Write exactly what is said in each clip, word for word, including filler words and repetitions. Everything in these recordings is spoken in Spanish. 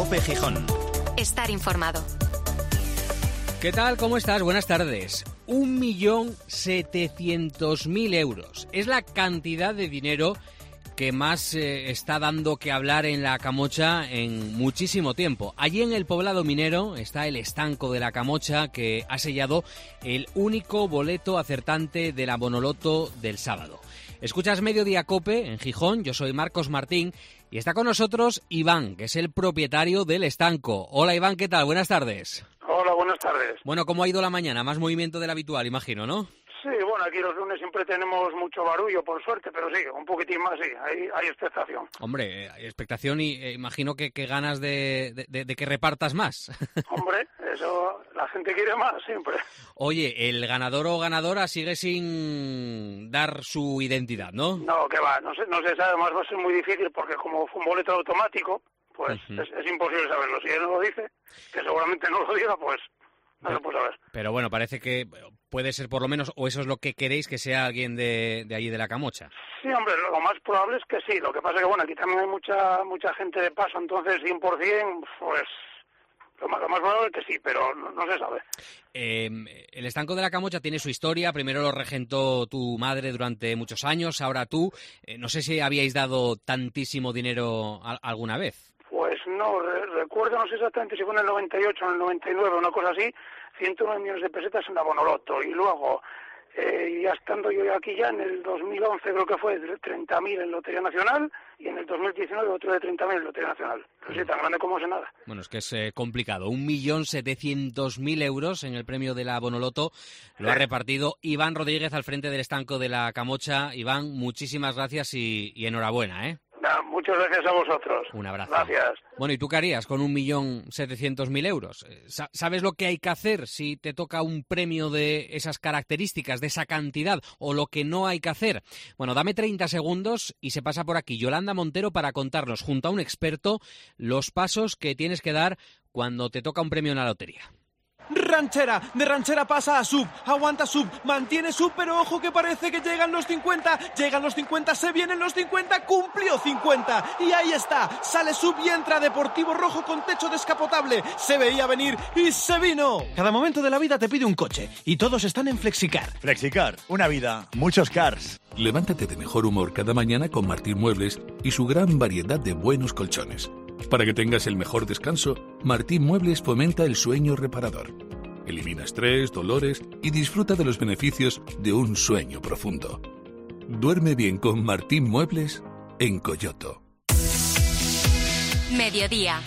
COPE Gijón. Estar informado. ¿Qué tal? ¿Cómo estás? Buenas tardes. Un millón setecientos mil euros. Es la cantidad de dinero que más eh, está dando que hablar en la Camocha en muchísimo tiempo. Allí en el poblado minero está el estanco de la Camocha, que ha sellado el único boleto acertante de la Bonoloto del sábado. Escuchas Mediodía Cope en Gijón, yo soy Marcos Martín y está con nosotros Iván, que es el propietario del estanco. Hola Iván, ¿qué tal? Buenas tardes. Hola, buenas tardes. Bueno, ¿cómo ha ido la mañana? Más movimiento del habitual, imagino, ¿no? Sí, bueno, aquí los lunes siempre tenemos mucho barullo, por suerte, pero sí, un poquitín más, sí, hay, hay expectación. Hombre, hay expectación y eh, imagino que, que ganas de, de, de que repartas más. Hombre, eso, la gente quiere más, siempre. Oye, el ganador o ganadora sigue sin dar su identidad, ¿no? No, que va, no se, no se sabe, además va a ser muy difícil porque como fue un boleto automático, pues Uh-huh. es, es imposible saberlo. Si él no lo dice, que seguramente no lo diga, pues no pero, se puede saber. Pero bueno, parece que puede ser por lo menos, o eso es lo que queréis, que sea alguien de, de allí de la Camocha. Sí, hombre, lo más probable es que sí. Lo que pasa es que, bueno, aquí también hay mucha mucha gente de paso, entonces cien por ciento, pues lo más, lo más probable es que sí, pero no, no se sabe. Eh, el estanco de la Camocha tiene su historia. Primero lo regentó tu madre durante muchos años, ahora tú. Eh, no sé si habíais dado tantísimo dinero a, alguna vez. Pues no, re recuerdo, no sé exactamente si fue en el noventa y ocho o en el noventa y nueve, una cosa así, ciento nueve millones de pesetas en la Bonoloto. Y luego, eh, ya estando yo aquí ya en el dos mil once, creo que fue treinta mil en Lotería Nacional, y en el dos mil diecinueve otro de treinta mil en Lotería Nacional. Pero sí, tan grande como se nada. Bueno, es que es eh, complicado. Un millón setecientos mil euros en el premio de la Bonoloto lo ha repartido Iván Rodríguez al frente del estanco de la Camocha. Iván, muchísimas gracias y, y enhorabuena, ¿eh? Nah, muchas gracias a vosotros. Un abrazo. Gracias. Bueno, ¿y tú qué harías con un millón setecientos mil euros? ¿Sabes lo que hay que hacer si te toca un premio de esas características, de esa cantidad, o lo que no hay que hacer? Bueno, dame treinta segundos y se pasa por aquí Yolanda Montero para contarnos, junto a un experto, los pasos que tienes que dar cuando te toca un premio en la lotería. Ranchera, de ranchera pasa a sub, aguanta sub, mantiene sub, pero ojo que parece que llegan los cincuenta, llegan los cincuenta, se vienen los cincuenta, cumplió cincuenta, y ahí está, sale sub y entra Deportivo Rojo con techo descapotable, se veía venir y se vino. Cada momento de la vida te pide un coche, y todos están en Flexicar. Flexicar, una vida, muchos cars. Levántate de mejor humor cada mañana con Martín Muebles y su gran variedad de buenos colchones. Para que tengas el mejor descanso, Martín Muebles fomenta el sueño reparador. Elimina estrés, dolores y disfruta de los beneficios de un sueño profundo. Duerme bien con Martín Muebles en Coyoto. Mediodía.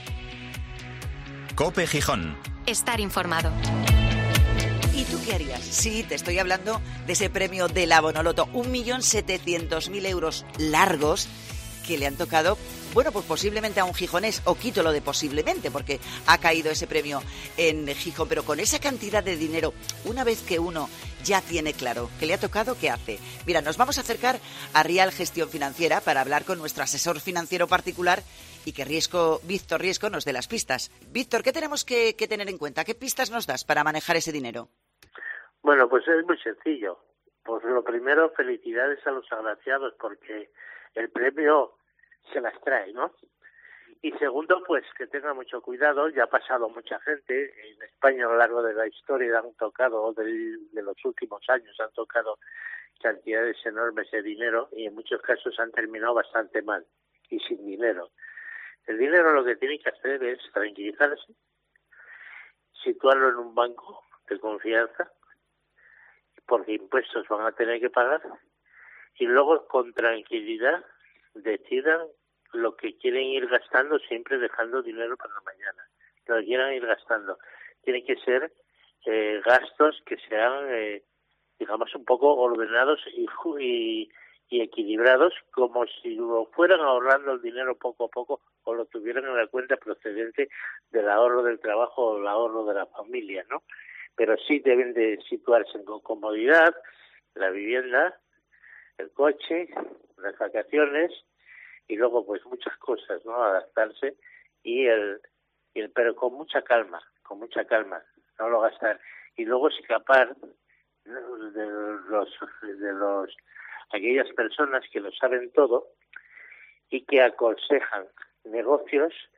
COPE Gijón. Estar informado. ¿Y tú qué harías? Sí, te estoy hablando de ese premio de la Bonoloto. Un millón setecientos mil euros largos que le han tocado, bueno, pues posiblemente a un gijonés, o quito lo de posiblemente, porque ha caído ese premio en Gijón, pero con esa cantidad de dinero, una vez que uno ya tiene claro que le ha tocado, ¿qué hace? Mira, nos vamos a acercar a Rial Gestión Financiera para hablar con nuestro asesor financiero particular y que Riesco, Víctor Riesco nos dé las pistas. Víctor, ¿qué tenemos que, que tener en cuenta? ¿Qué pistas nos das para manejar ese dinero? Bueno, pues es muy sencillo. Pues lo primero, felicidades a los agraciados porque el premio se las trae, ¿no? Y segundo, pues que tenga mucho cuidado, ya ha pasado mucha gente, en España a lo largo de la historia han tocado, de, de los últimos años han tocado cantidades enormes de dinero y en muchos casos han terminado bastante mal y sin dinero. El dinero lo que tiene que hacer es tranquilizarse, situarlo en un banco de confianza, porque impuestos van a tener que pagar, y luego con tranquilidad decidan lo que quieren ir gastando, siempre dejando dinero para mañana. Lo que quieran ir gastando. Tienen que ser eh, gastos que sean, eh, digamos, un poco ordenados y, y, y equilibrados, como si lo fueran ahorrando el dinero poco a poco o lo tuvieran en la cuenta procedente del ahorro del trabajo o el ahorro de la familia, ¿no? Pero sí deben de situarse con comodidad, la vivienda, el coche, las vacaciones y luego pues muchas cosas, ¿no? Adaptarse y el, y el pero con mucha calma, con mucha calma, no lo gastar y luego escapar de los de los aquellas personas que lo saben todo y que aconsejan negocios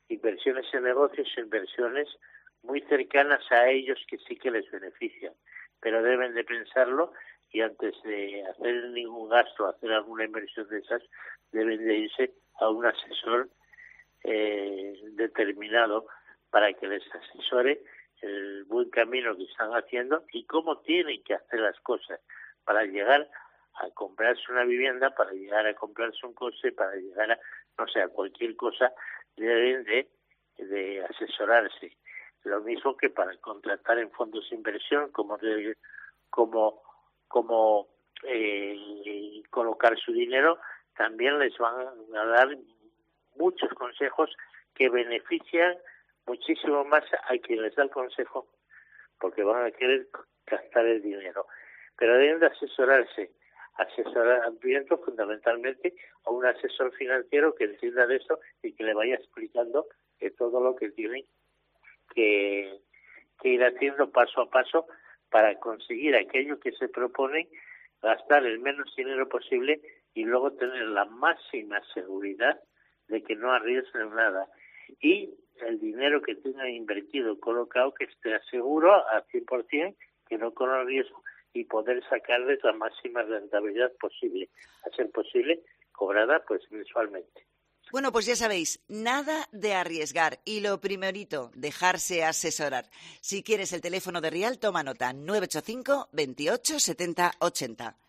inversiones en negocios, inversiones muy cercanas a ellos que sí que les benefician, pero deben de pensarlo y antes de hacer ningún gasto, hacer alguna inversión de esas, deben de irse a un asesor eh, determinado para que les asesore el buen camino que están haciendo y cómo tienen que hacer las cosas para llegar a comprarse una vivienda, para llegar a comprarse un coche, para llegar a, no sé, a cualquier cosa, deben de, de asesorarse. Lo mismo que para contratar en fondos de inversión, como de, como como eh, colocar su dinero, también les van a dar muchos consejos que benefician muchísimo más a quien les da el consejo, porque van a querer gastar el dinero. Pero deben de asesorarse, asesoramiento fundamentalmente a un asesor financiero que entienda de eso y que le vaya explicando de todo lo que tienen que, que ir haciendo paso a paso para conseguir aquello que se propone, gastar el menos dinero posible y luego tener la máxima seguridad de que no arriesguen nada. Y el dinero que tengan invertido, colocado, que esté seguro al cien por ciento, que no corra riesgo y poder sacarles la máxima rentabilidad posible, a ser posible, cobrada pues mensualmente. Bueno, pues ya sabéis, nada de arriesgar y lo primerito, dejarse asesorar. Si quieres el teléfono de Rial, toma nota, nueve ocho cinco, veintiocho, setenta, ochenta.